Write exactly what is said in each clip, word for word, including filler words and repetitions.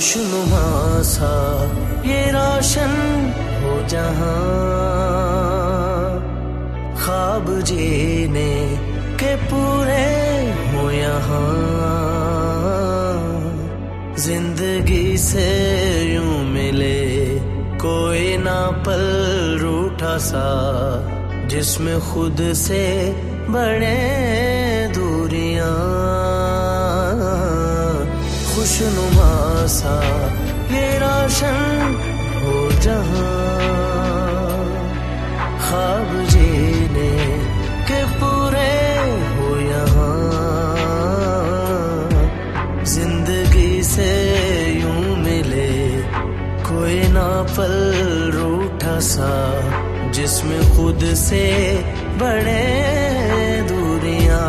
खुशनुमा सा ये रोशन हो जहां, ख्वाब जीने के पूरे हो यहाँ। जिंदगी से यूं मिले कोई ना पल रूठा सा, जिसमें खुद से बड़े दूरियां। खुशनुमा सा ये रोशन हो जहां, ख्वाब जीने के पूरे हो यहाँ। जिंदगी से यूं मिले कोई ना पल रूठा सा, जिसमें खुद से बड़े दूरियां।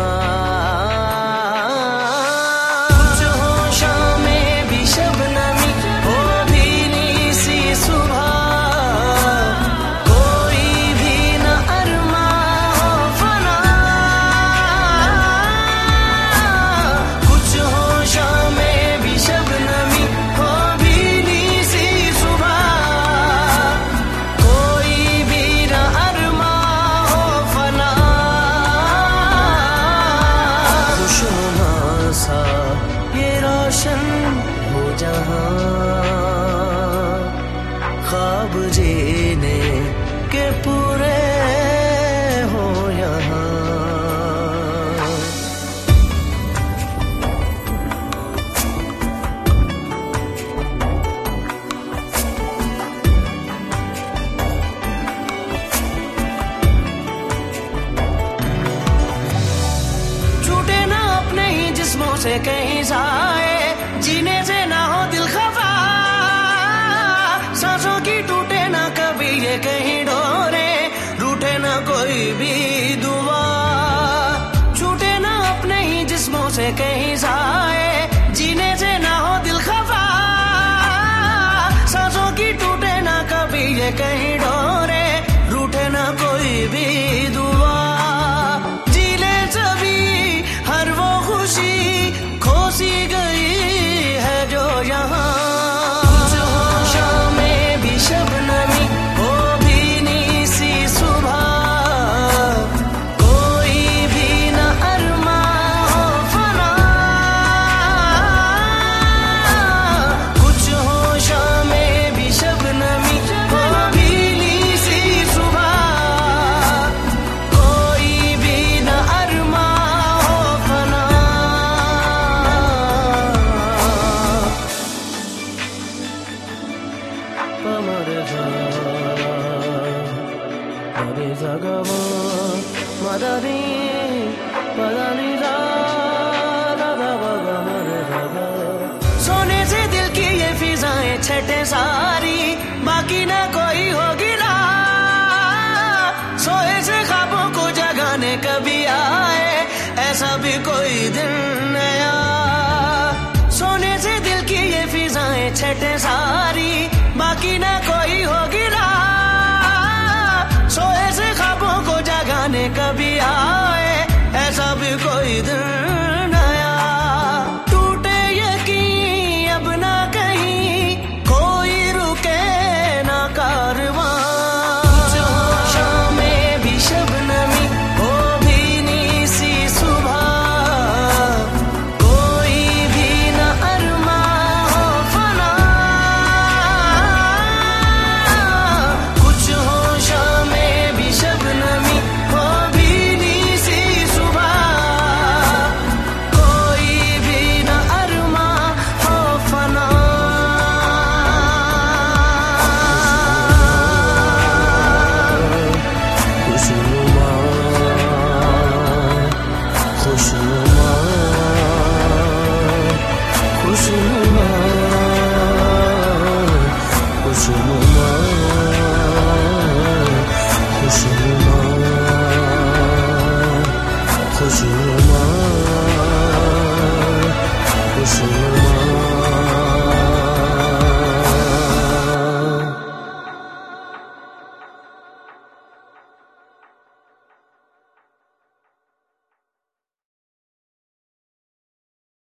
हो जहां, ख्वाब जीने के पूरे हो यहाँ। छूटे ना अपने ही जिस्मों से कहीं जाए, जीने से ना हो दिल खफा, सांसों की टूटे ना कभी ये कहीं डोरे, रूठे ना कोई भी दुआ। छूटे ना अपने ही जिस्मों से कहीं जाए, जीने से ना हो दिल खफा, सांसों की टूटे ना कभी ये कहीं डोरे, रूठे ना कोई भी दुआ। जी ले सभी हर वो खुशी खोसी गई जो यहाँ। कुछ होशों में भी शबनमी हो भीनी सी सुबह, कोई भी न अरमा हो फना। कुछ होशों में भी शबनमी हो भीनी सी सुबह, कोई भी न अरमा हो फना। सोने से दिल की ये फिजाएं छटे सारी, बाकी ना कोई होगी ना। सोए से ख्वाबों को जगाने कभी आए, ऐसा भी कोई दिन नया। सोने से दिल की ये फिजाएं छटे सारी, बाकी ना कोई होगी ना। सोए से ख्वाबों को जगाने कभी आए, ऐसा भी कोई दिन नया। टूटे यकीन अब ना कहीं, कोई रुके ना कारवां। कुछ होशों में भी शबनमी हो भीनी सी सुबह, कोई भी न अरमा हो फना। कुछ होशों में भी शबनमी हो भीनी सी सुबह, कोई भी न अरमा हो फना। खुशनुमा खुशनुमा खुशनुमा खुशनुमा।